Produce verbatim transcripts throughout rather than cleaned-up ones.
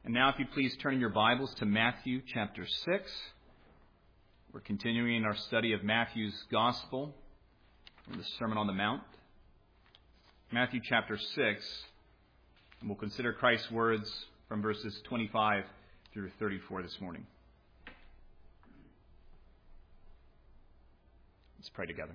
And now, if you please turn in your Bibles to Matthew chapter six. We're continuing our study of Matthew's Gospel from the Sermon on the Mount. Matthew chapter six, and we'll consider Christ's words from verses twenty-five through thirty-four this morning. Let's pray together.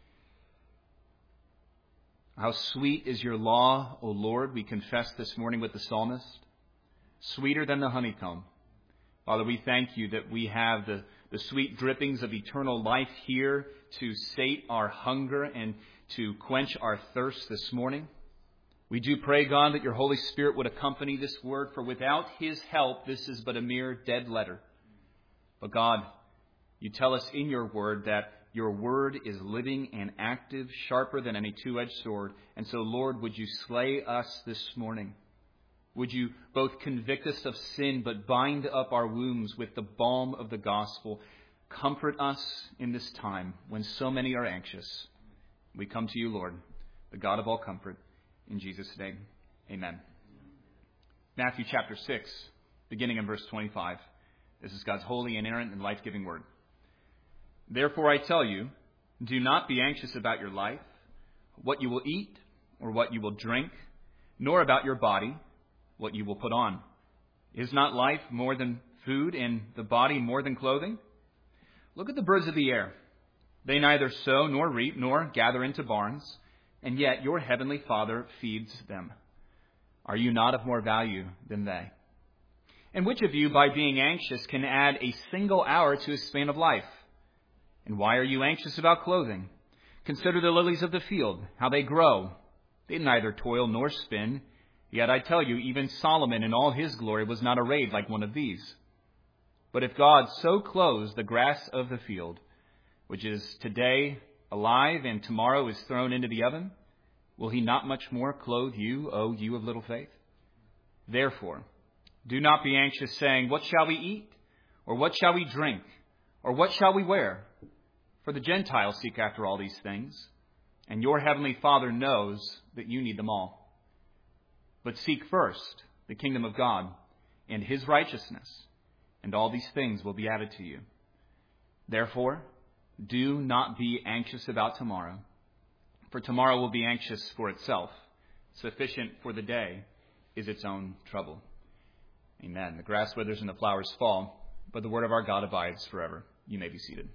How sweet is your law, O Lord, we confess this morning with the psalmist. Sweeter than the honeycomb. Father, we thank you that we have the, the sweet drippings of eternal life here to sate our hunger and to quench our thirst this morning. We do pray, God, that your Holy Spirit would accompany this word, for without his help, this is but a mere dead letter. But God, you tell us in your word that your word is living and active, sharper than any two-edged sword. And so, Lord, would you slay us this morning? Would you both convict us of sin, but bind up our wounds with the balm of the gospel? Comfort us in this time when so many are anxious. We come to you, Lord, the God of all comfort. In Jesus' name, amen. Matthew chapter six, beginning in verse twenty-five. This is God's holy, inerrant, and life-giving word. Therefore I tell you, do not be anxious about your life, what you will eat or what you will drink, nor about your body, what you will put on. Is not life more than food, and the body more than clothing? Look at the birds of the air. They neither sow nor reap nor gather into barns, and yet your heavenly Father feeds them. Are you not of more value than they? And which of you, by being anxious, can add a single hour to his span of life? And why are you anxious about clothing? Consider the lilies of the field, how they grow. They neither toil nor spin. Yet I tell you, even Solomon in all his glory was not arrayed like one of these. But if God so clothes the grass of the field, which is today alive and tomorrow is thrown into the oven, will he not much more clothe you, O you of little faith? Therefore, do not be anxious, saying, what shall we eat? Or what shall we drink? Or what shall we wear? For the Gentiles seek after all these things, and your heavenly Father knows that you need them all. But seek first the kingdom of God and his righteousness, and all these things will be added to you. Therefore, do not be anxious about tomorrow, for tomorrow will be anxious for itself. Sufficient for the day is its own trouble. Amen. The grass withers and the flowers fall, but the word of our God abides forever. You may be seated.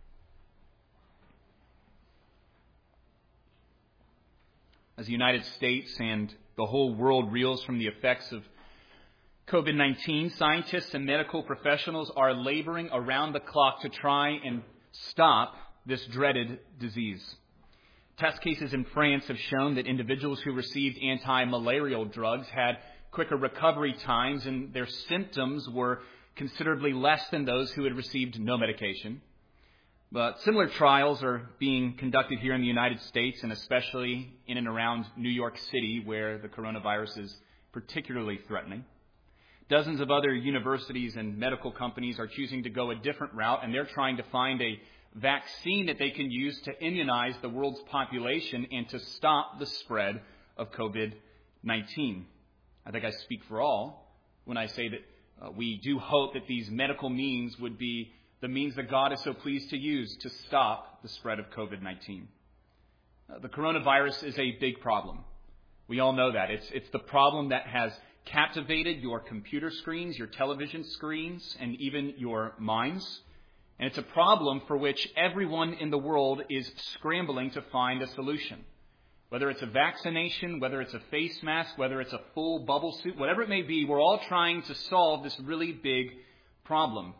As the United States and the whole world reels from the effects of covid nineteen, scientists and medical professionals are laboring around the clock to try and stop this dreaded disease. Test cases in France have shown that individuals who received anti-malarial drugs had quicker recovery times, and their symptoms were considerably less than those who had received no medication. But similar trials are being conducted here in the United States, and especially in and around New York City, where the coronavirus is particularly threatening. Dozens of other universities and medical companies are choosing to go a different route, and they're trying to find a vaccine that they can use to immunize the world's population and to stop the spread of covid nineteen. I think I speak for all when I say that uh, we do hope that these medical means would be the means that God is so pleased to use to stop the spread of covid nineteen. Uh, the coronavirus is a big problem. We all know that. It's, it's the problem that has captivated your computer screens, your television screens, and even your minds. And it's a problem for which everyone in the world is scrambling to find a solution. Whether it's a vaccination, whether it's a face mask, whether it's a full bubble suit, whatever it may be, we're all trying to solve this really big problem.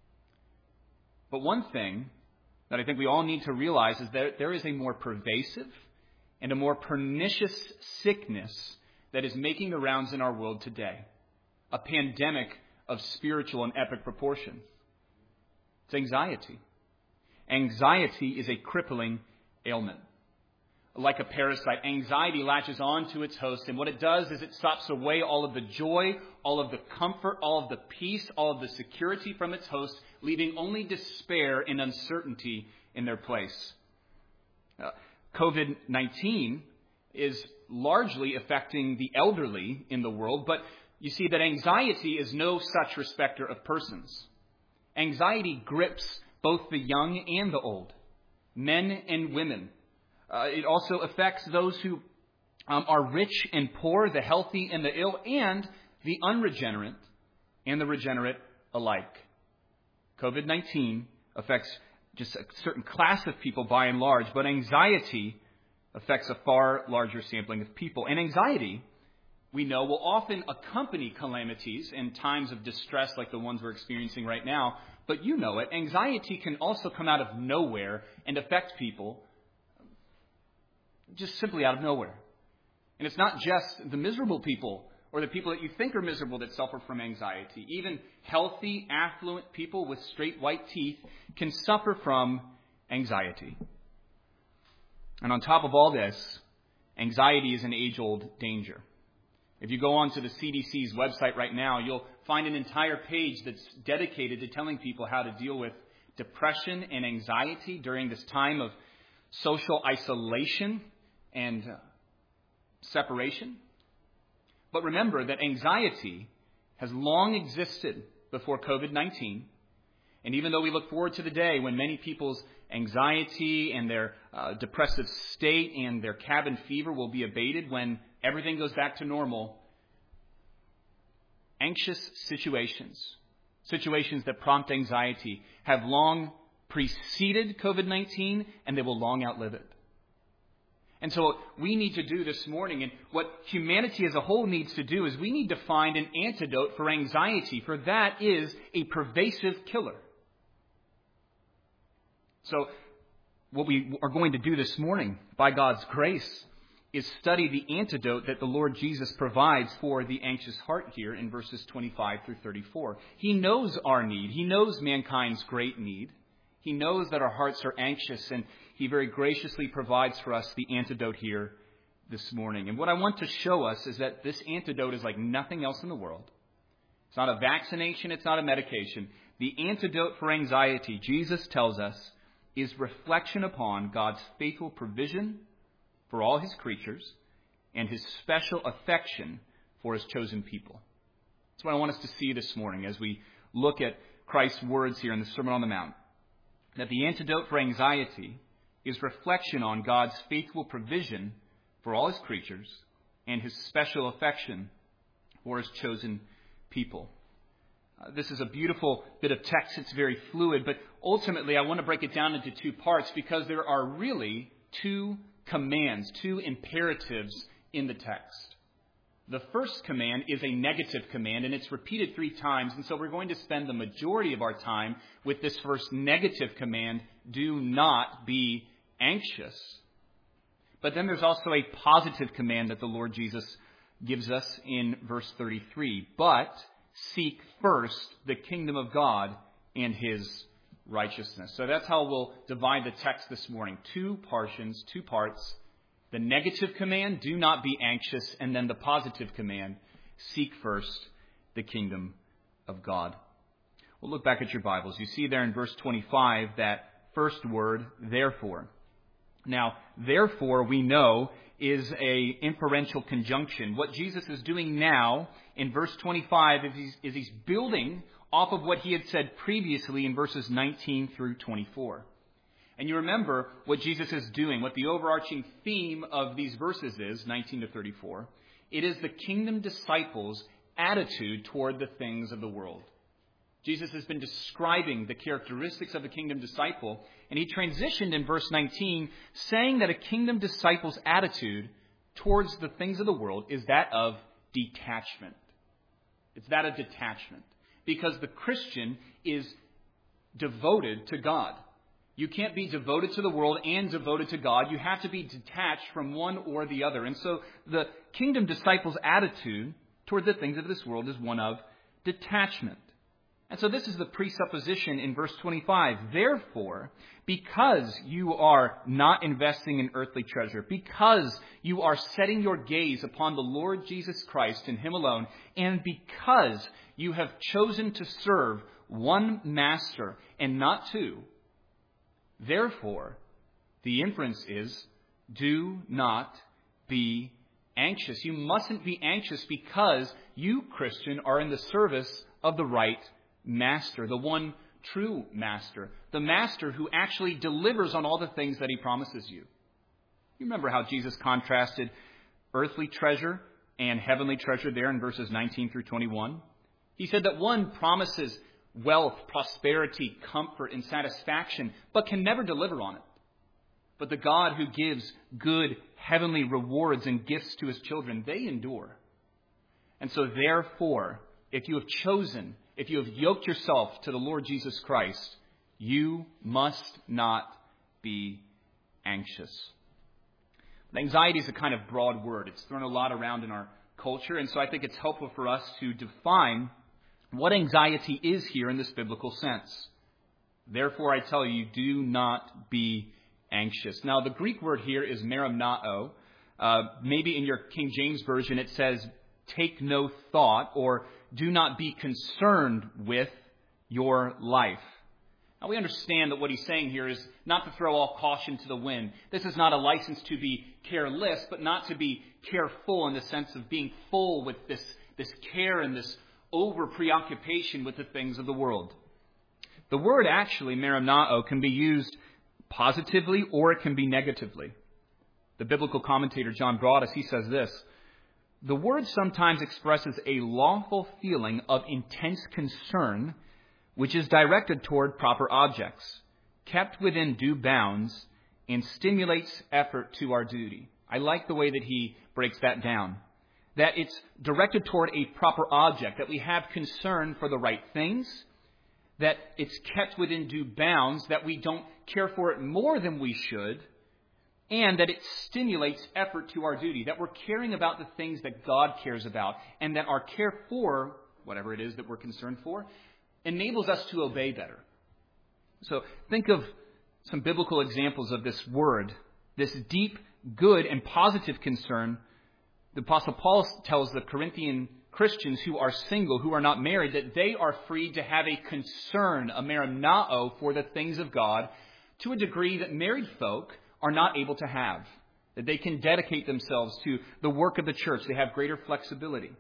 But one thing that I think we all need to realize is that there is a more pervasive and a more pernicious sickness that is making the rounds in our world today. A pandemic of spiritual and epic proportion. It's anxiety. Anxiety is a crippling ailment. Like a parasite, anxiety latches on to its host, and what it does is it sops away all of the joy, all of the comfort, all of the peace, all of the security from its host, leaving only despair and uncertainty in their place. Uh, covid nineteen is largely affecting the elderly in the world, but You see that anxiety is no such respecter of persons. Anxiety grips both the young and the old, men and women. Uh, it also affects those who um, are rich and poor, the healthy and the ill, and the unregenerate and the regenerate alike. COVID nineteen affects just a certain class of people by and large, but anxiety affects a far larger sampling of people. And anxiety, we know, will often accompany calamities in times of distress like the ones we're experiencing right now. But you know it, anxiety can also come out of nowhere and affect people just simply out of nowhere. And it's not just the miserable people or the people that you think are miserable that suffer from anxiety. Even healthy, affluent people with straight white teeth can suffer from anxiety. And on top of all this, anxiety is an age-old danger. If you go onto the C D C's website right now, you'll find an entire page that's dedicated to telling people how to deal with depression and anxiety during this time of social isolation and uh, separation. But remember that anxiety has long existed before COVID nineteen. And even though we look forward to the day when many people's anxiety and their uh, depressive state and their cabin fever will be abated when everything goes back to normal, anxious situations, situations that prompt anxiety, have long preceded COVID nineteen, and they will long outlive it. And so what we need to do this morning, and what humanity as a whole needs to do, is we need to find an antidote for anxiety, for that is a pervasive killer. So what we are going to do this morning, by God's grace, is study the antidote that the Lord Jesus provides for the anxious heart here in verses twenty-five through thirty-four. He knows our need. He knows mankind's great need. He knows that our hearts are anxious, and He very graciously provides for us the antidote here this morning. And what I want to show us is that this antidote is like nothing else in the world. It's not a vaccination. It's not a medication. The antidote for anxiety, Jesus tells us, is reflection upon God's faithful provision for all His creatures and His special affection for His chosen people. That's what I want us to see this morning as we look at Christ's words here in the Sermon on the Mount. That the antidote for anxiety is reflection on God's faithful provision for all His creatures and His special affection for His chosen people. Uh, this is a beautiful bit of text. It's very fluid, but ultimately I want to break it down into two parts because there are really two commands, two imperatives in the text. The first command is a negative command, and it's repeated three times, and so we're going to spend the majority of our time with this first negative command, do not be anxious. But then there's also a positive command that the Lord Jesus gives us in verse thirty-three, but seek first the kingdom of God and His righteousness. So that's how we'll divide the text this morning. Two portions, two parts. The negative command, do not be anxious, and then the positive command, seek first the kingdom of God. Well, look back at your Bibles. You see there in verse twenty-five that first word, therefore. Now, therefore, we know, is a inferential conjunction. What Jesus is doing now in verse twenty-five is he's, is he's building off of what He had said previously in verses nineteen through twenty-four. And you remember what Jesus is doing, what the overarching theme of these verses is, nineteen to thirty-four. It is the kingdom disciples' attitude toward the things of the world. Jesus has been describing the characteristics of a kingdom disciple, and He transitioned in verse nineteen, saying that a kingdom disciple's attitude towards the things of the world is that of detachment. It's that of detachment. Because the Christian is devoted to God. You can't be devoted to the world and devoted to God. You have to be detached from one or the other. And so the kingdom disciples' attitude toward the things of this world is one of detachment. And so this is the presupposition in verse twenty-five. Therefore, because you are not investing in earthly treasure, because you are setting your gaze upon the Lord Jesus Christ and Him alone, and because you have chosen to serve one master and not two, therefore, the inference is, do not be anxious. You mustn't be anxious because you, Christian, are in the service of the right master, the one true master, the master who actually delivers on all the things that he promises you. You remember how Jesus contrasted earthly treasure and heavenly treasure there in verses nineteen through twenty-one. He said that one promises wealth, prosperity, comfort, and satisfaction, but can never deliver on it. But the God who gives good heavenly rewards and gifts to his children, they endure. And so therefore, if you have chosen, if you have yoked yourself to the Lord Jesus Christ, you must not be anxious. Anxiety is a kind of broad word. It's thrown a lot around in our culture, and so I think it's helpful for us to define what anxiety is here in this biblical sense. Therefore, I tell you, do not be anxious. Now, the Greek word here is merimnao. Uh, maybe in your King James Version it says, take no thought, or do not be concerned with your life. Now, we understand that what he's saying here is not to throw all caution to the wind. This is not a license to be careless, but not to be careful in the sense of being full with this, this care and this over-preoccupation with the things of the world. The word actually, merimnao, can be used positively or it can be negatively. The biblical commentator John Broadus, he says this: the word sometimes expresses a lawful feeling of intense concern which is directed toward proper objects, kept within due bounds, and stimulates effort to our duty. I like the way that he breaks that down. That it's directed toward a proper object, that we have concern for the right things, that it's kept within due bounds, that we don't care for it more than we should, and that it stimulates effort to our duty, that we're caring about the things that God cares about, and that our care for whatever it is that we're concerned for enables us to obey better. So think of some biblical examples of this word, this deep, good, and positive concern. The Apostle Paul tells the Corinthian Christians who are single, who are not married, that they are free to have a concern, a merimnao, for the things of God to a degree that married folk are not able to have. That they can dedicate themselves to the work of the church. They have greater flexibility.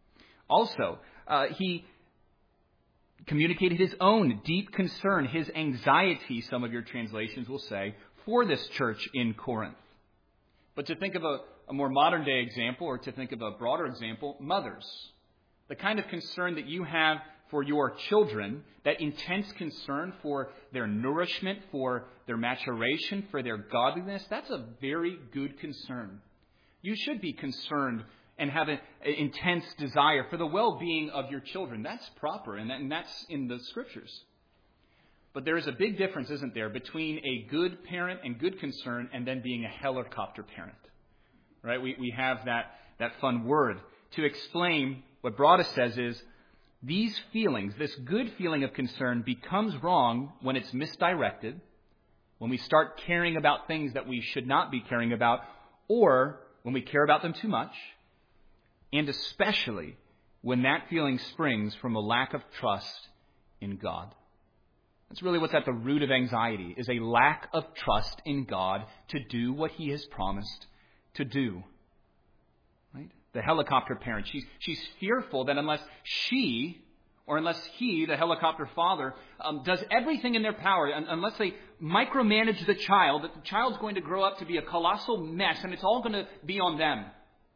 Also, uh, he communicated his own deep concern, his anxiety, some of your translations will say, for this church in Corinth. But to think of a, a more modern day example, or to think of a broader example, mothers. The kind of concern that you have for your children, that intense concern for their nourishment, for their maturation, for their godliness, that's a very good concern. You should be concerned and have an intense desire for the well-being of your children. That's proper, and, that, and that's in the Scriptures. But there is a big difference, isn't there, between a good parent and good concern and then being a helicopter parent. Right? We, we have that, that fun word. To explain, what Broadus says is, these feelings, this good feeling of concern becomes wrong when it's misdirected, when we start caring about things that we should not be caring about, or when we care about them too much, and especially when that feeling springs from a lack of trust in God. That's really what's at the root of anxiety, is a lack of trust in God to do what he has promised to do. Right? The helicopter parent, she's, she's fearful that unless she, or unless he, the helicopter father, um, does everything in their power, un- unless they micromanage the child, that the child's going to grow up to be a colossal mess, and it's all going to be on them.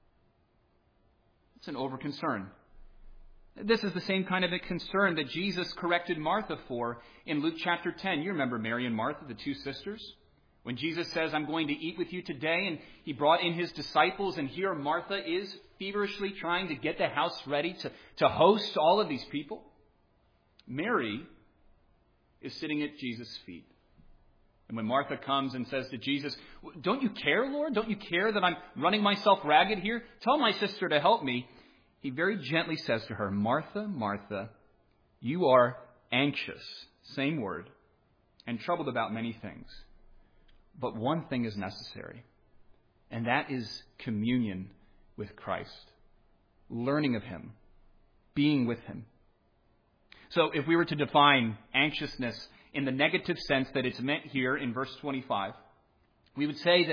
It's an over-concern. This is the same kind of a concern that Jesus corrected Martha for in Luke chapter ten. You remember Mary and Martha, the two sisters? When Jesus says, I'm going to eat with you today, and he brought in his disciples, and here Martha is feverishly trying to get the house ready to, to host all of these people. Mary is sitting at Jesus' feet. And when Martha comes and says to Jesus, don't you care, Lord? Don't you care that I'm running myself ragged here? Tell my sister to help me. He very gently says to her, Martha, Martha, you are anxious, same word, and troubled about many things. But one thing is necessary, and that is communion with Christ, learning of him, being with him. So if we were to define anxiousness in the negative sense that it's meant here in verse twenty-five, we would say that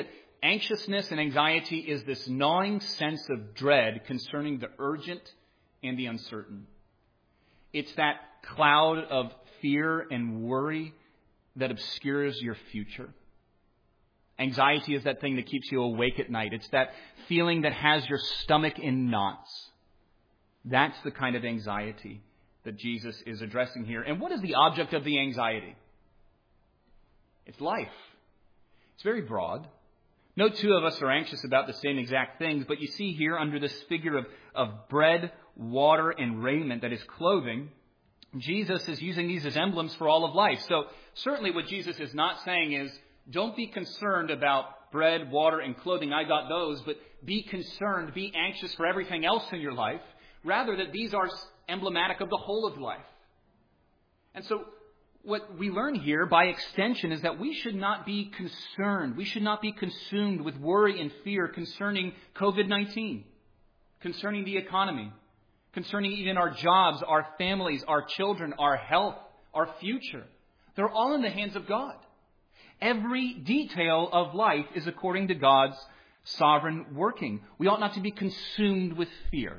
Anxiousness and anxiety is this gnawing sense of dread concerning the urgent and the uncertain. It's that cloud of fear and worry that obscures your future. Anxiety is that thing that keeps you awake at night. It's that feeling that has your stomach in knots. That's the kind of anxiety that Jesus is addressing here. And what is the object of the anxiety? It's life. It's very broad. No two of us are anxious about the same exact things, but you see here under this figure of, of bread, water, and raiment that is clothing, Jesus is using these as emblems for all of life. So certainly what Jesus is not saying is, don't be concerned about bread, water, and clothing. I got those, but be concerned, be anxious for everything else in your life. Rather, that these are emblematic of the whole of life. And so what we learn here by extension is that we should not be concerned. We should not be consumed with worry and fear concerning covid nineteen, concerning the economy, concerning even our jobs, our families, our children, our health, our future. They're all in the hands of God. Every detail of life is according to God's sovereign working. We ought not to be consumed with fear.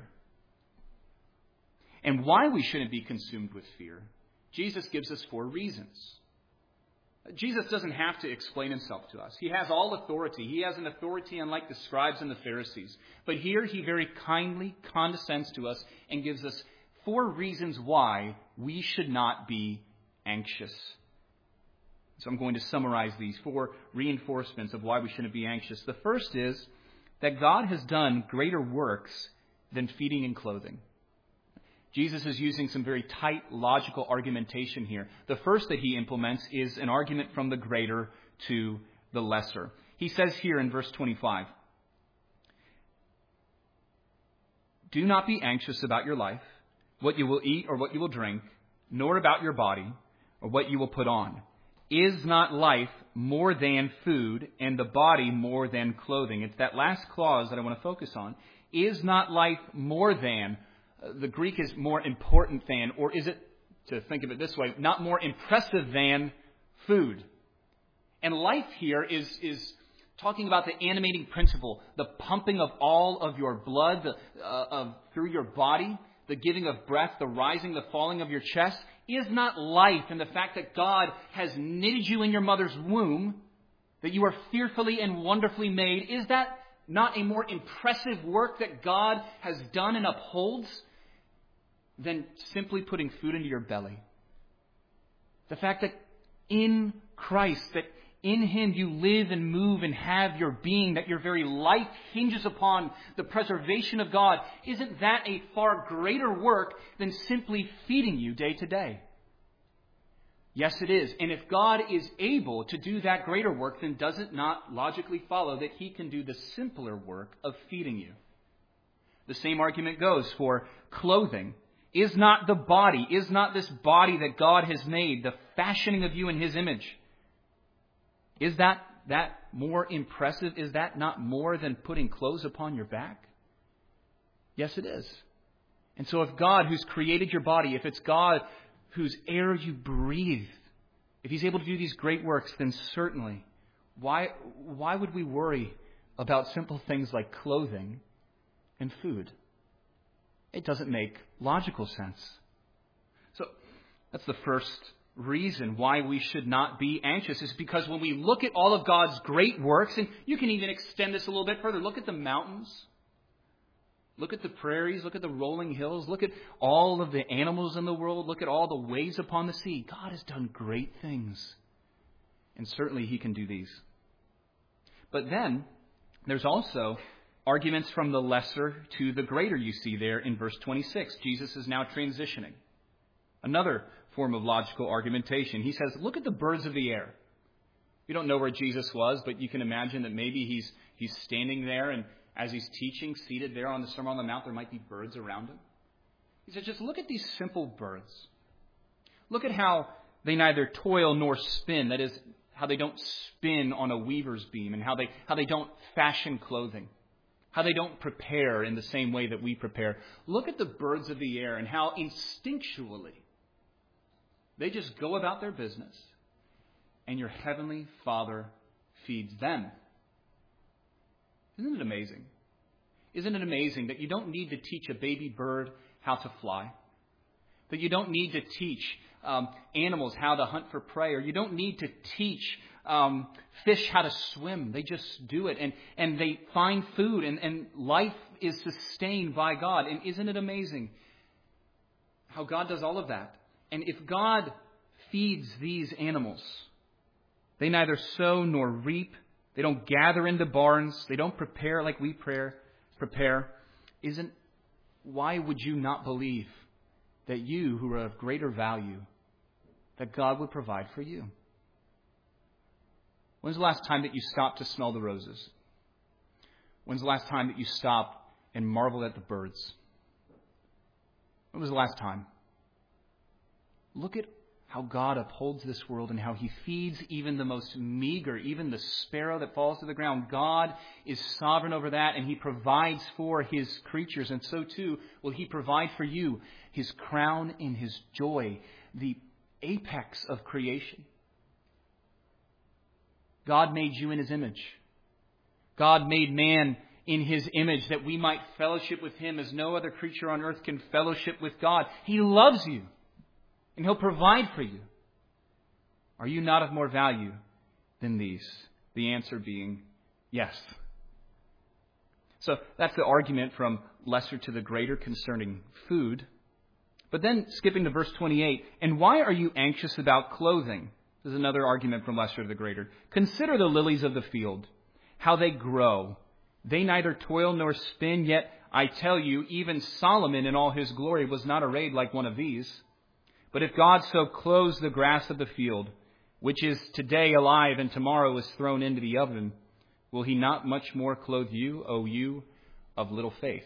And why we shouldn't be consumed with fear, Jesus gives us four reasons. Jesus doesn't have to explain himself to us. He has all authority. He has an authority unlike the scribes and the Pharisees. But here he very kindly condescends to us and gives us four reasons why we should not be anxious. So I'm going to summarize these four reinforcements of why we shouldn't be anxious. The first is that God has done greater works than feeding and clothing. Jesus is using some very tight logical argumentation here. The first that he implements is an argument from the greater to the lesser. He says here in verse twenty-five, do not be anxious about your life, what you will eat or what you will drink, nor about your body or what you will put on. Is not life more than food and the body more than clothing? It's that last clause that I want to focus on. Is not life more than? The Greek is more important than, or is it, to think of it this way, not more impressive than food? And life here is, is talking about the animating principle, the pumping of all of your blood the, uh, of, through your body, the giving of breath, the rising, the falling of your chest. Is not life and the fact that God has knitted you in your mother's womb, that you are fearfully and wonderfully made, is that not a more impressive work that God has done and upholds than simply putting food into your belly? The fact that in Christ, that in Him you live and move and have your being, that your very life hinges upon the preservation of God, isn't that a far greater work than simply feeding you day to day? Yes, it is. And if God is able to do that greater work, then does it not logically follow that He can do the simpler work of feeding you? The same argument goes for clothing. Is not the body, is not this body that God has made, the fashioning of you in His image, is that that more impressive? Is that not more than putting clothes upon your back? Yes, it is. And so if God, who's created your body, if it's God whose air you breathe, if He's able to do these great works, then certainly, why, why would we worry about simple things like clothing and food? It doesn't make logical sense. So that's the first reason why we should not be anxious, is because when we look at all of God's great works, and you can even extend this a little bit further, look at the mountains, look at the prairies, look at the rolling hills, look at all of the animals in the world, look at all the waves upon the sea. God has done great things. And certainly He can do these. But then there's also arguments from the lesser to the greater, you see there in verse twenty-six. Jesus is now transitioning. Another form of logical argumentation. He says, look at the birds of the air. We don't know where Jesus was, but you can imagine that maybe he's he's standing there, and as He's teaching, seated there on the Sermon on the Mount, there might be birds around Him. He says, just look at these simple birds. Look at how they neither toil nor spin. That is, how they don't spin on a weaver's beam, and how they how they don't fashion clothing. How they don't prepare in the same way that we prepare. Look at the birds of the air and how instinctually they just go about their business, and your heavenly Father feeds them. Isn't it amazing? Isn't it amazing that you don't need to teach a baby bird how to fly? That you don't need to teach um, animals how to hunt for prey, or you don't need to teach um, fish how to swim. They just do it, and, and they find food, and, and life is sustained by God. And isn't it amazing how God does all of that? And if God feeds these animals, they neither sow nor reap. They don't gather into barns. They don't prepare like we prepare. prepare. Isn't, why would you not believe that you, who are of greater value, that God would provide for you? When's the last time that you stopped to smell the roses? When's the last time that you stopped and marveled at the birds? When was the last time? Look at how God upholds this world and how He feeds even the most meager, even the sparrow that falls to the ground. God is sovereign over that, and He provides for His creatures. And so too will He provide for you His crown and His joy, the apex of creation. God made you in His image. God made man in His image that we might fellowship with Him as no other creature on earth can fellowship with God. He loves you. And He'll provide for you. Are you not of more value than these? The answer being yes. So that's the argument from lesser to the greater concerning food. But then skipping to verse twenty-eight, and why are you anxious about clothing? This is another argument from lesser to the greater. Consider the lilies of the field, how they grow. They neither toil nor spin, yet I tell you, even Solomon in all his glory was not arrayed like one of these. But if God so clothes the grass of the field, which is today alive and tomorrow is thrown into the oven, will He not much more clothe you, O you of little faith?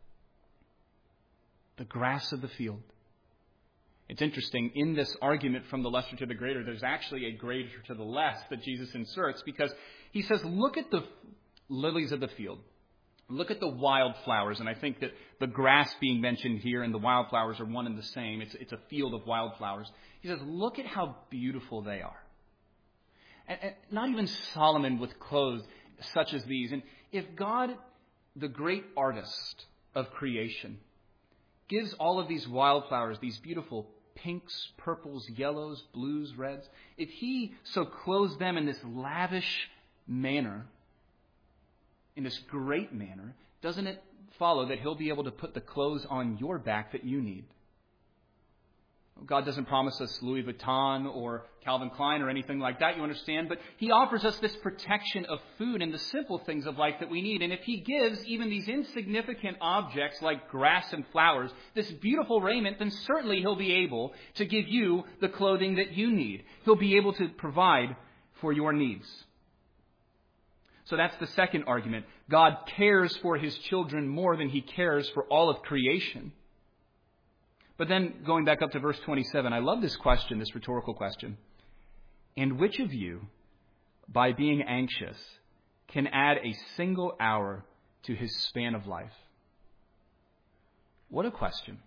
The grass of the field. It's interesting, in this argument from the lesser to the greater, there's actually a greater to the less that Jesus inserts, because He says, look at the lilies of the field. Look at the wildflowers, and I think that the grass being mentioned here and the wildflowers are one and the same. It's, it's a field of wildflowers. He says, look at how beautiful they are. And, and not even Solomon with clothes such as these. And if God, the great artist of creation, gives all of these wildflowers, these beautiful pinks, purples, yellows, blues, reds, if He so clothes them in this lavish manner, in this great manner, doesn't it follow that He'll be able to put the clothes on your back that you need? God doesn't promise us Louis Vuitton or Calvin Klein or anything like that, you understand, but He offers us this protection of food and the simple things of life that we need. And if He gives even these insignificant objects like grass and flowers this beautiful raiment, then certainly He'll be able to give you the clothing that you need. He'll be able to provide for your needs. So that's the second argument. God cares for His children more than He cares for all of creation. But then going back up to verse twenty-seven, I love this question, this rhetorical question. And which of you, by being anxious, can add a single hour to his span of life? What a question.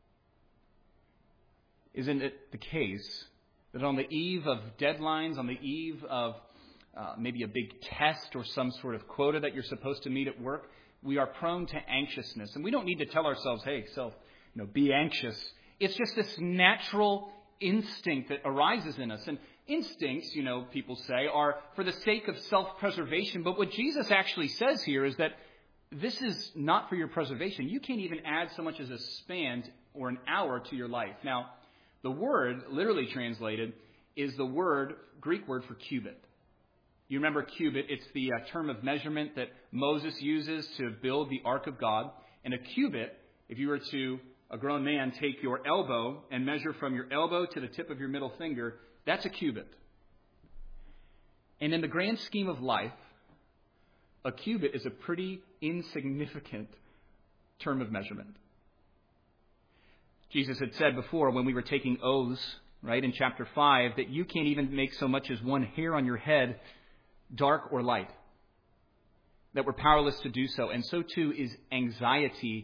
Isn't it the case that on the eve of deadlines, on the eve of Uh, maybe a big test or some sort of quota that you're supposed to meet at work, we are prone to anxiousness. And we don't need to tell ourselves, hey, self, you know, be anxious. It's just this natural instinct that arises in us. And instincts, you know, people say, are for the sake of self-preservation. But what Jesus actually says here is that this is not for your preservation. You can't even add so much as a span or an hour to your life. Now, the word, literally translated, is the word, Greek word for cubit. You remember cubit, it's the uh, term of measurement that Moses uses to build the Ark of God. And a cubit, if you were to, a grown man, take your elbow and measure from your elbow to the tip of your middle finger, that's a cubit. And in the grand scheme of life, a cubit is a pretty insignificant term of measurement. Jesus had said before when we were taking oaths, right, in chapter five, that you can't even make so much as one hair on your head dark or light, that we're powerless to do so. And so too is anxiety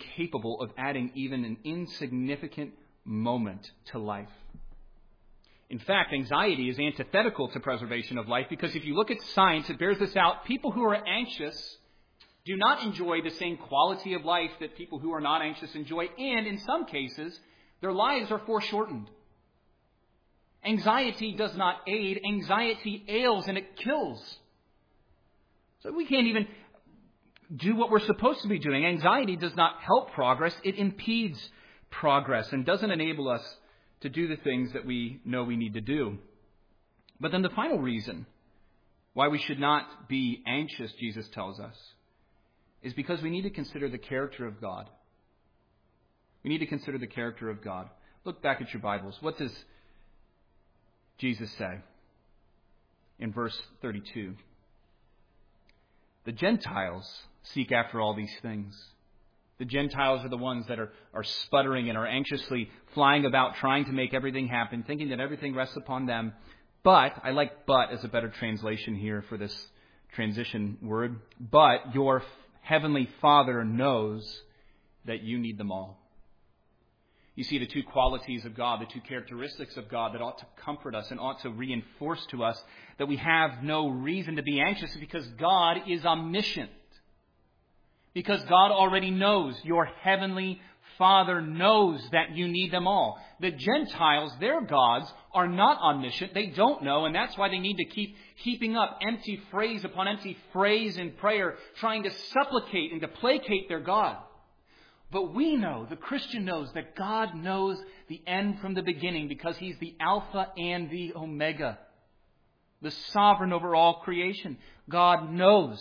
incapable of adding even an insignificant moment to life. In fact, anxiety is antithetical to preservation of life, because if you look at science, it bears this out. People who are anxious do not enjoy the same quality of life that people who are not anxious enjoy, and in some cases, their lives are foreshortened. Anxiety does not aid. Anxiety ails and it kills. So we can't even do what we're supposed to be doing. Anxiety does not help progress. It impedes progress and doesn't enable us to do the things that we know we need to do. But then the final reason why we should not be anxious, Jesus tells us, is because we need to consider the character of God. We need to consider the character of God. Look back at your Bibles. What does Jesus say in verse thirty-two? The Gentiles seek after all these things. The Gentiles are the ones that are, are sputtering and are anxiously flying about trying to make everything happen, thinking that everything rests upon them. But, I like but as a better translation here for this transition word, but your Heavenly Father knows that you need them all. You see the two qualities of God, the two characteristics of God that ought to comfort us and ought to reinforce to us that we have no reason to be anxious, because God is omniscient. Because God already knows. Your Heavenly Father knows that you need them all. The Gentiles, their gods, are not omniscient. They don't know, and that's why they need to keep heaping up empty phrase upon empty phrase in prayer, trying to supplicate and to placate their God. But we know, the Christian knows, that God knows the end from the beginning, because He's the Alpha and the Omega, the sovereign over all creation. God knows.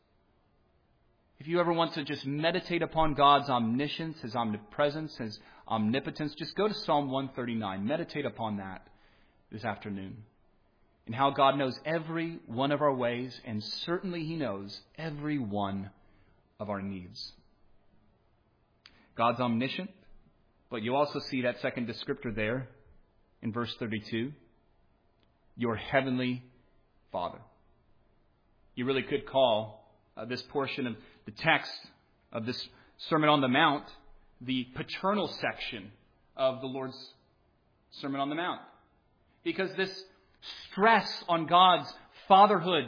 If you ever want to just meditate upon God's omniscience, His omnipresence, His omnipotence, just go to Psalm one thirty-nine. Meditate upon that this afternoon. And how God knows every one of our ways, and certainly He knows every one of our needs. God's omniscient, but you also see that second descriptor there in verse thirty-two. Your Heavenly Father. You really could call uh, this portion of the text of this Sermon on the Mount the paternal section of the Lord's Sermon on the Mount. Because this stress on God's fatherhood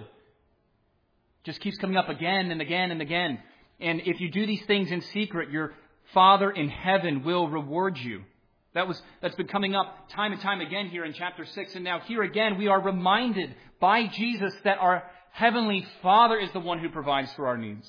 just keeps coming up again and again and again. And if you do these things in secret, your Father in heaven will reward you. That was, that's been coming up time and time again here in chapter six. And now here again, we are reminded by Jesus that our Heavenly Father is the one who provides for our needs.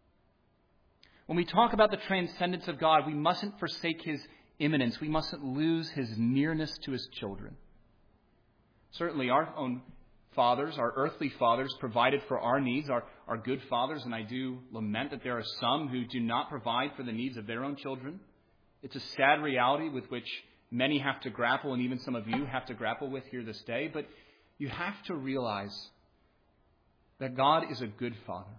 When we talk about the transcendence of God, we mustn't forsake His immanence. We mustn't lose His nearness to His children. Certainly our own fathers, our earthly fathers, provided for our needs, our, our good fathers, and I do lament that there are some who do not provide for the needs of their own children. It's a sad reality with which many have to grapple, and even some of you have to grapple with here this day. But you have to realize that God is a good Father.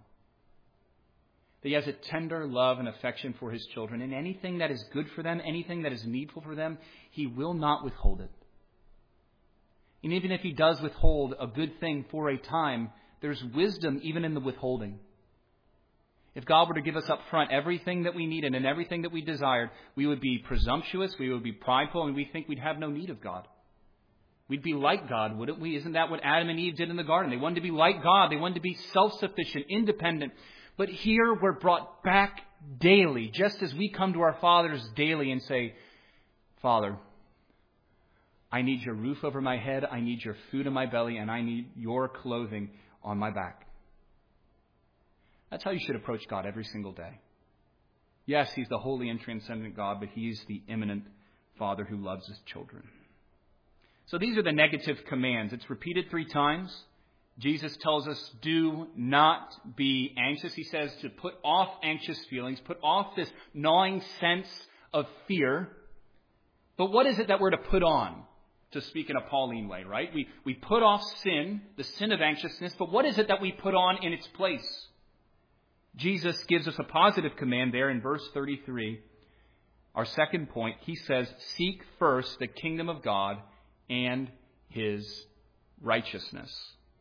That He has a tender love and affection for His children. And anything that is good for them, anything that is needful for them, He will not withhold it. And even if He does withhold a good thing for a time, there's wisdom even in the withholding. If God were to give us up front everything that we needed and everything that we desired, we would be presumptuous, we would be prideful, and we think we'd have no need of God. We'd be like God, wouldn't we? Isn't that what Adam and Eve did in the garden? They wanted to be like God. They wanted to be self-sufficient, independent. But here we're brought back daily, just as we come to our fathers daily and say, Father, I need your roof over my head, I need your food in my belly, and I need your clothing on my back. That's how you should approach God every single day. Yes, He's the holy and transcendent God, but He's the immanent Father who loves His children. So these are the negative commands. It's repeated three times. Jesus tells us, do not be anxious. He says to put off anxious feelings, put off this gnawing sense of fear. But what is it that we're to put on? To speak in a Pauline way, right? We, we put off sin, the sin of anxiousness, but what is it that we put on in its place? Jesus gives us a positive command there in verse thirty-three. Our second point, He says, seek first the kingdom of God and His righteousness.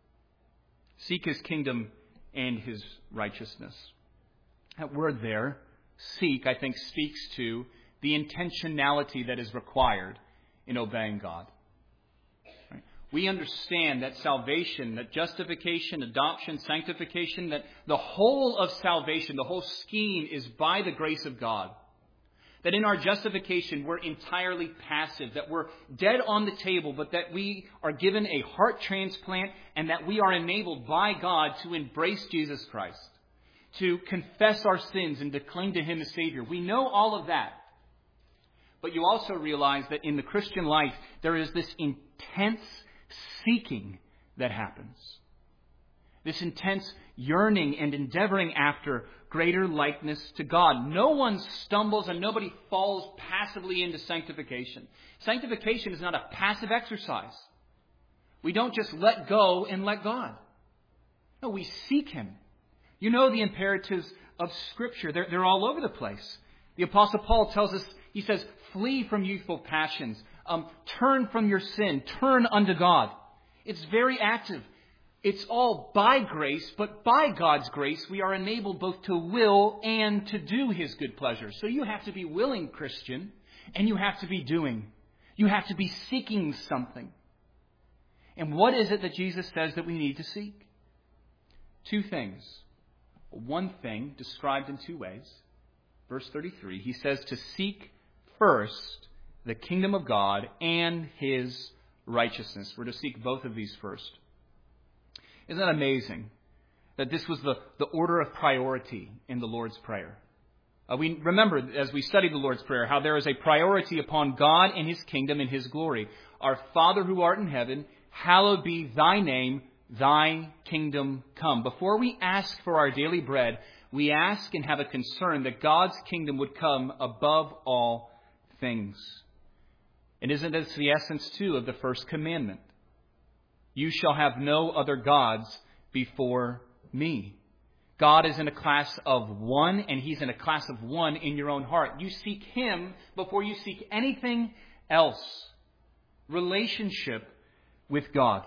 Seek His kingdom and His righteousness. That word there, seek, I think speaks to the intentionality that is required in obeying God. we understand that salvation, that justification, adoption, sanctification, that the whole of salvation, the whole scheme is by the grace of God. That in our justification, we're entirely passive, that we're dead on the table, but that we are given a heart transplant and that we are enabled by God to embrace Jesus Christ, to confess our sins and to cling to Him as Savior. We know all of that. But you also realize that in the Christian life, there is this intense seeking that happens. This intense yearning and endeavoring after greater likeness to God. No one stumbles and nobody falls passively into sanctification. Sanctification is not a passive exercise. We don't just let go and let God. No, we seek Him. You know the imperatives of Scripture. They're, they're all over the place. The Apostle Paul tells us, he says, flee from youthful passions. Um, turn from your sin. Turn unto God. It's very active. It's all by grace, but by God's grace, we are enabled both to will and to do His good pleasure. So you have to be willing, Christian, and you have to be doing. You have to be seeking something. And what is it that Jesus says that we need to seek? Two things. One thing described in two ways. Verse thirty-three, he says to seek first the kingdom of God and His righteousness. We're to seek both of these first. Isn't that amazing that this was the, the order of priority in the Lord's Prayer? Uh, we remember as we studied the Lord's Prayer how there is a priority upon God and His kingdom and His glory. Our Father who art in heaven, hallowed be Thy name, Thy kingdom come. Before we ask for our daily bread, we ask and have a concern that God's kingdom would come above all things. And isn't this the essence, too, of the first commandment? You shall have no other gods before me. God is in a class of one, and He's in a class of one in your own heart. You seek Him before you seek anything else. Relationship with God.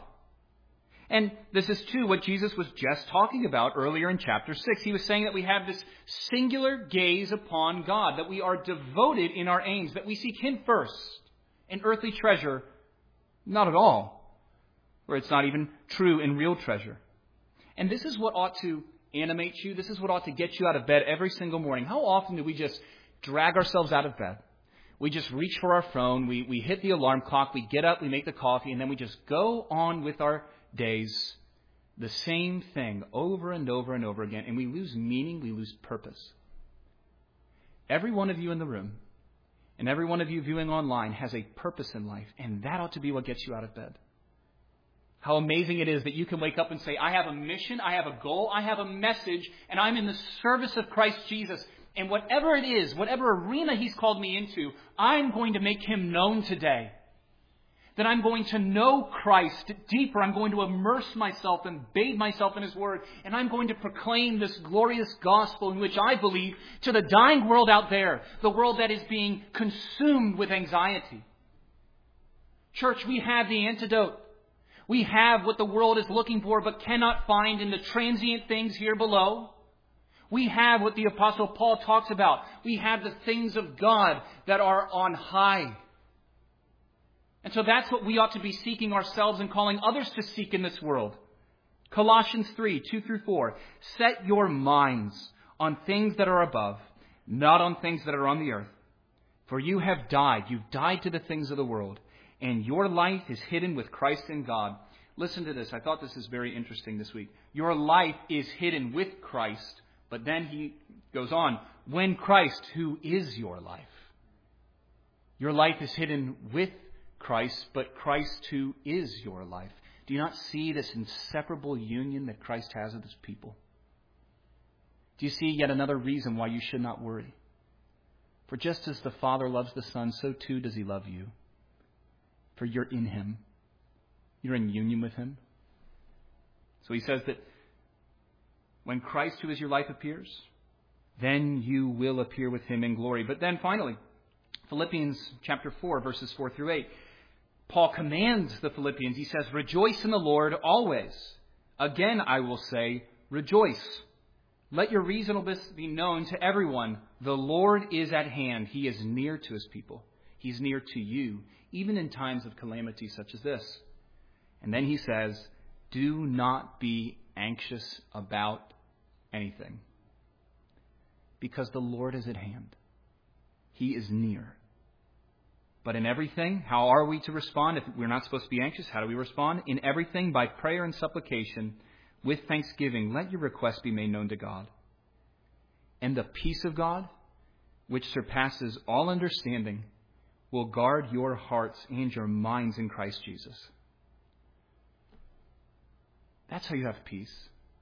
And this is, too, what Jesus was just talking about earlier in chapter six. He was saying that we have this singular gaze upon God, that we are devoted in our aims, that we seek Him first, and earthly treasure, not at all. Or it's not even true and real treasure. And this is what ought to animate you. This is what ought to get you out of bed every single morning. How often do we just drag ourselves out of bed? We just reach for our phone. We, we hit the alarm clock. We get up. We make the coffee. And then we just go on with our days. The same thing over and over and over again. And we lose meaning. We lose purpose. Every one of you in the room and every one of you viewing online has a purpose in life. And that ought to be what gets you out of bed. How amazing it is that you can wake up and say, I have a mission, I have a goal, I have a message, and I'm in the service of Christ Jesus. And whatever it is, whatever arena He's called me into, I'm going to make Him known today. That I'm going to know Christ deeper. I'm going to immerse myself and bathe myself in His Word. And I'm going to proclaim this glorious gospel in which I believe to the dying world out there, the world that is being consumed with anxiety. Church, we have the antidote. We have what the world is looking for but cannot find in the transient things here below. We have what the Apostle Paul talks about. We have the things of God that are on high. And so that's what we ought to be seeking ourselves and calling others to seek in this world. Colossians three, two through four. Set your minds on things that are above, not on things that are on the earth. For you have died. You've died to the things of the world. And your life is hidden with Christ in God. Listen to this. I thought this is very interesting this week. Your life is hidden with Christ. But then he goes on. When Christ, who is your life. Your life is hidden with Christ, but Christ, who is your life. Do you not see this inseparable union that Christ has with His people? Do you see yet another reason why you should not worry? For just as the Father loves the Son, so too does He love you. For you're in Him. You're in union with Him. So He says that when Christ, who is your life, appears, then you will appear with Him in glory. But then finally, Philippians chapter four, verses four through eight. Paul commands the Philippians. He says, rejoice in the Lord always. Again, I will say, rejoice. Let your reasonableness be known to everyone. The Lord is at hand. He is near to His people. He's near to you, even in times of calamity such as this. And then he says, do not be anxious about anything, because the Lord is at hand. He is near. But in everything, how are we to respond? If we're not supposed to be anxious, how do we respond? In everything, by prayer and supplication, with thanksgiving, let your requests be made known to God. And the peace of God, which surpasses all understanding, will guard your hearts and your minds in Christ Jesus. That's how you have peace.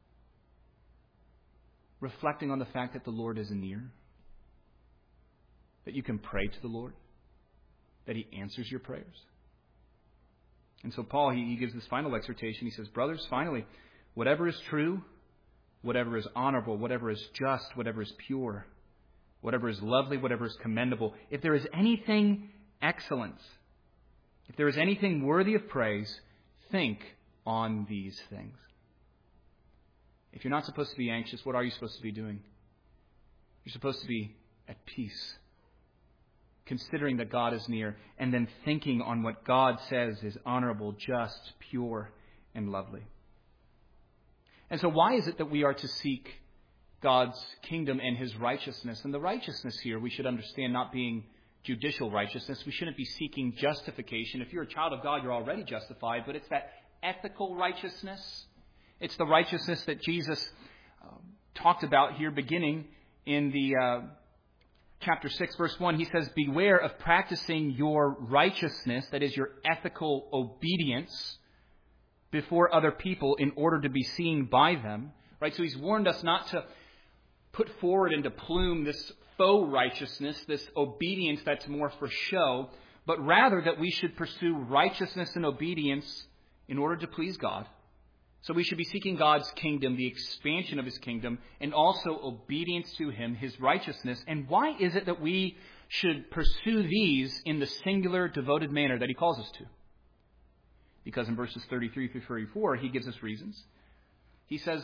Reflecting on the fact that the Lord is near, that you can pray to the Lord, that He answers your prayers. And so Paul, he, he gives this final exhortation. He says, brothers, finally, whatever is true, whatever is honorable, whatever is just, whatever is pure, whatever is lovely, whatever is commendable, if there is anything excellent, if there is anything worthy of praise, think on these things. If you're not supposed to be anxious, what are you supposed to be doing? You're supposed to be at peace, considering that God is near, and then thinking on what God says is honorable, just, pure, and lovely. And so why is it that we are to seek God's kingdom and His righteousness? And the righteousness here, we should understand, not being judicial righteousness. We shouldn't be seeking justification. If you're a child of God, you're already justified, but it's that ethical righteousness. It's the righteousness that Jesus um, talked about here beginning in the uh, chapter six, verse one. He says, beware of practicing your righteousness, that is your ethical obedience, before other people in order to be seen by them. Right? So he's warned us not to put forward and to plume this faux righteousness, this obedience that's more for show, but rather that we should pursue righteousness and obedience in order to please God. So we should be seeking God's kingdom, the expansion of His kingdom, and also obedience to Him, His righteousness. And why is it that we should pursue these in the singular, devoted manner that He calls us to? Because in verses thirty-three through thirty-four, He gives us reasons. He says,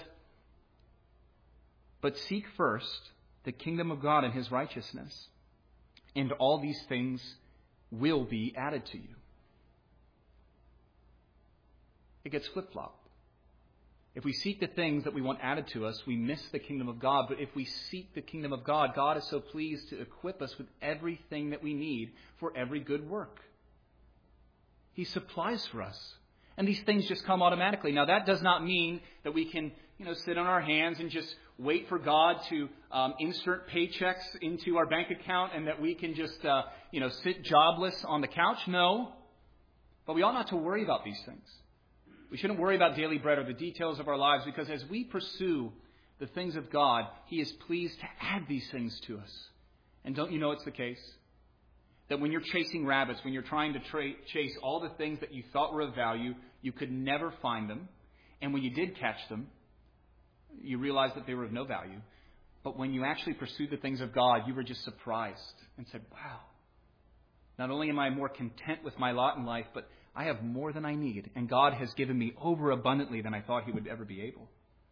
but seek first the kingdom of God and His righteousness, and all these things will be added to you. It gets flip-flopped. If we seek the things that we want added to us, we miss the kingdom of God. But if we seek the kingdom of God, God is so pleased to equip us with everything that we need for every good work. He supplies for us. And these things just come automatically. Now, that does not mean that we can, you know, sit on our hands and just wait for God to um, insert paychecks into our bank account and that we can just, uh, you know, sit jobless on the couch. No. But we ought not to worry about these things. We shouldn't worry about daily bread or the details of our lives, because as we pursue the things of God, He is pleased to add these things to us. And don't you know it's the case? That when you're chasing rabbits, when you're trying to tra- chase all the things that you thought were of value, you could never find them. And when you did catch them, you realized that they were of no value. But when you actually pursued the things of God, you were just surprised and said, wow, not only am I more content with my lot in life, but I have more than I need, and God has given me over abundantly than I thought He would ever be able.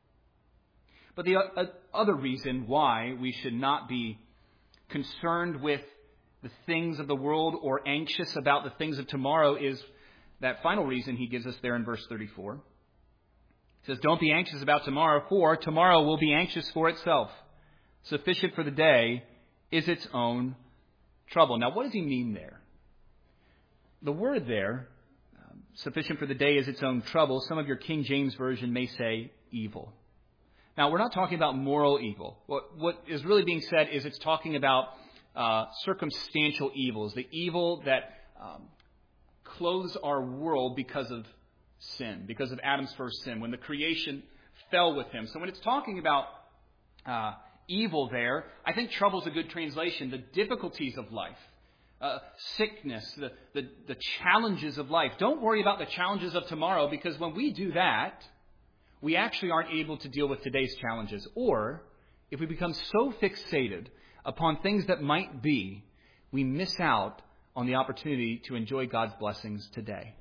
But the uh, other reason why we should not be concerned with the things of the world or anxious about the things of tomorrow is that final reason he gives us there in verse thirty-four. He says, don't be anxious about tomorrow, for tomorrow will be anxious for itself. Sufficient for the day is its own trouble. Now, what does he mean there? The word there, sufficient for the day is its own trouble. Some of your King James Version may say evil. Now, we're not talking about moral evil. What, what is really being said is it's talking about uh, circumstantial evils, the evil that um, clothes our world because of sin, because of Adam's first sin, when the creation fell with him. So when it's talking about uh, evil there, I think trouble is a good translation. The difficulties of life. Uh, sickness, the, the, the challenges of life. Don't worry about the challenges of tomorrow, because when we do that, we actually aren't able to deal with today's challenges. Or, if we become so fixated upon things that might be, we miss out on the opportunity to enjoy God's blessings today.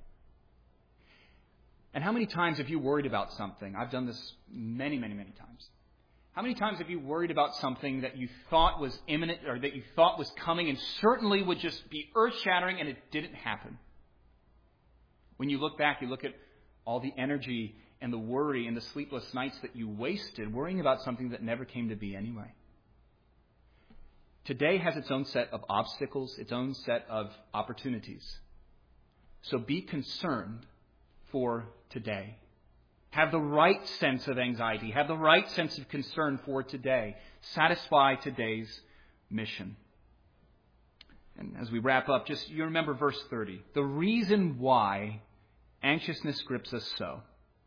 And how many times have you worried about something? I've done this many, many, many times. How many times have you worried about something that you thought was imminent or that you thought was coming and certainly would just be earth-shattering, and it didn't happen? When you look back, you look at all the energy and the worry and the sleepless nights that you wasted worrying about something that never came to be anyway. Today has its own set of obstacles, its own set of opportunities. So be concerned for today. Have the right sense of anxiety. Have the right sense of concern for today. Satisfy today's mission. And as we wrap up, just you remember verse thirty. The reason why anxiousness grips us so,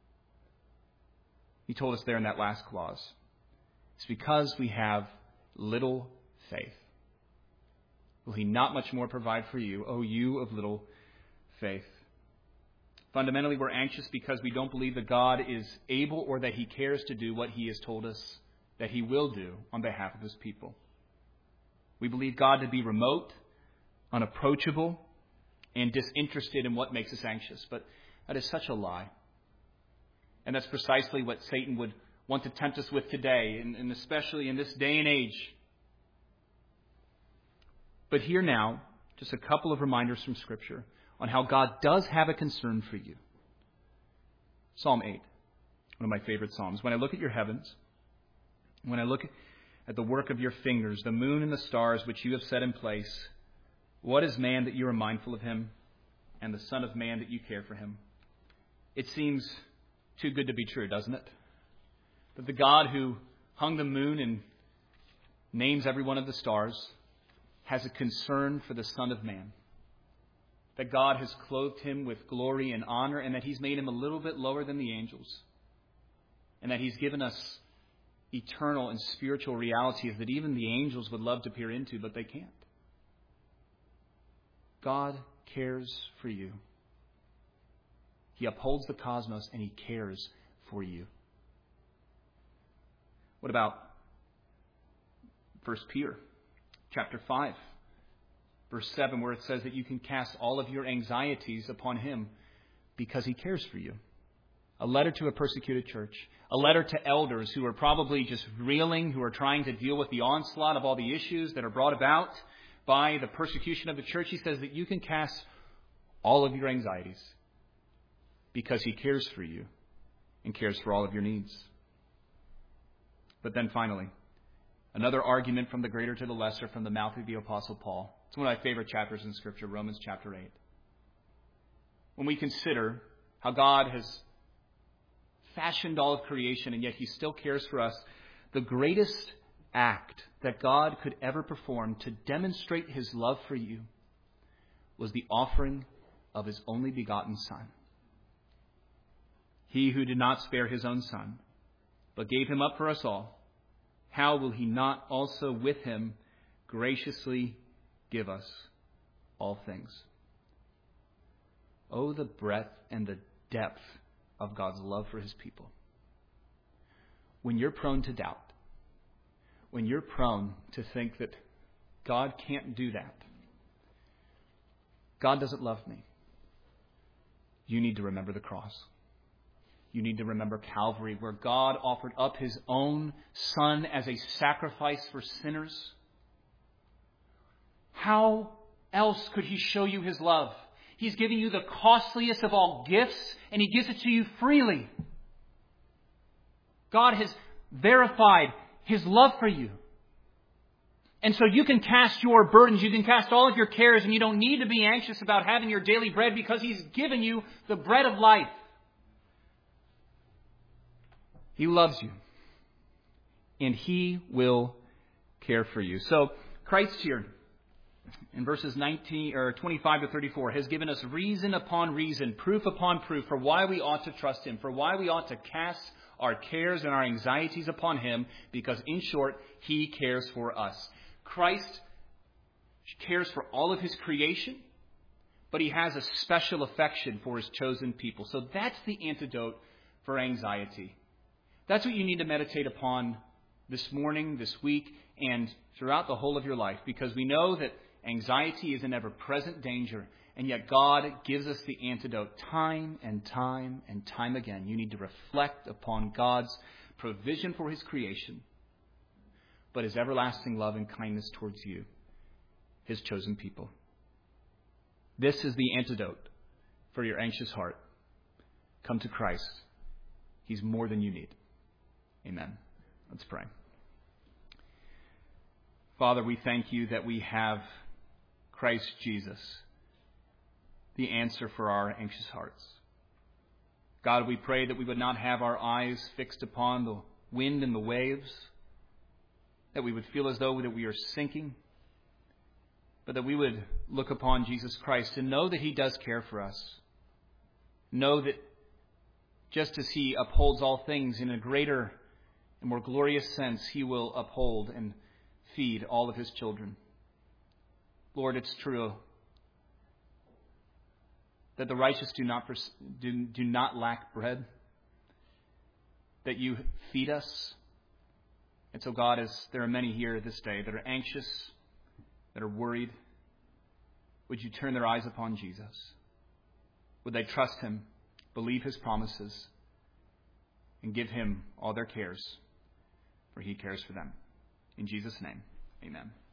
he told us there in that last clause, it's because we have little faith. Will he not much more provide for you, O you of little faith? Fundamentally, we're anxious because we don't believe that God is able or that he cares to do what he has told us that he will do on behalf of his people. We believe God to be remote, unapproachable, and disinterested in what makes us anxious. But that is such a lie. And that's precisely what Satan would want to tempt us with today, and, and especially in this day and age. But here now, just a couple of reminders from Scripture on how God does have a concern for you. Psalm eight, one of my favorite psalms. When I look at your heavens, when I look at the work of your fingers, the moon and the stars which you have set in place, what is man that you are mindful of him, and the son of man that you care for him? It seems too good to be true, doesn't it? That the God who hung the moon and names every one of the stars has a concern for the Son of Man. That God has clothed him with glory and honor, and that he's made him a little bit lower than the angels. And that he's given us eternal and spiritual realities that even the angels would love to peer into, but they can't. God cares for you. He upholds the cosmos and he cares for you. What about First Peter chapter five, verse seven, where it says that you can cast all of your anxieties upon him because he cares for you? A letter to a persecuted church, a letter to elders who are probably just reeling, who are trying to deal with the onslaught of all the issues that are brought about by the persecution of the church. He says that you can cast all of your anxieties because he cares for you and cares for all of your needs. But then finally, another argument from the greater to the lesser from the mouth of the Apostle Paul. It's one of my favorite chapters in Scripture, Romans chapter eight. When we consider how God has fashioned all of creation and yet he still cares for us, the greatest act that God could ever perform to demonstrate his love for you was the offering of his only begotten Son. He who did not spare his own Son, but gave him up for us all, how will he not also with him graciously give us all things? Oh, the breadth and the depth of God's love for his people. When you're prone to doubt, when you're prone to think that God can't do that, God doesn't love me, you need to remember the cross. You need to remember Calvary, where God offered up his own Son as a sacrifice for sinners. How else could he show you his love? He's giving you the costliest of all gifts, and he gives it to you freely. God has verified his love for you. And so you can cast your burdens, you can cast all of your cares, and you don't need to be anxious about having your daily bread because he's given you the bread of life. He loves you, and he will care for you. So Christ here, in verses nineteen or twenty-five to thirty-four, has given us reason upon reason, proof upon proof, for why we ought to trust him, for why we ought to cast our cares and our anxieties upon him, because in short, he cares for us. Christ cares for all of his creation, but he has a special affection for his chosen people. So that's the antidote for anxiety. That's what you need to meditate upon this morning, this week, and throughout the whole of your life, because we know that anxiety is an ever-present danger, and yet God gives us the antidote time and time and time again. You need to reflect upon God's provision for his creation, but his everlasting love and kindness towards you, his chosen people. This is the antidote for your anxious heart. Come to Christ. He's more than you need. Amen. Let's pray. Father, we thank you that we have Christ Jesus, the answer for our anxious hearts. God, we pray that we would not have our eyes fixed upon the wind and the waves, that we would feel as though that we are sinking, but that we would look upon Jesus Christ and know that he does care for us. Know that just as he upholds all things in a greater and more glorious sense, he will uphold and feed all of his children. Lord, it's true that the righteous do not pers- do, do not lack bread, that you feed us. And so, God, as there are many here this day that are anxious, that are worried, would you turn their eyes upon Jesus? Would they trust him, believe his promises, and give him all their cares, for he cares for them. In Jesus' name, amen.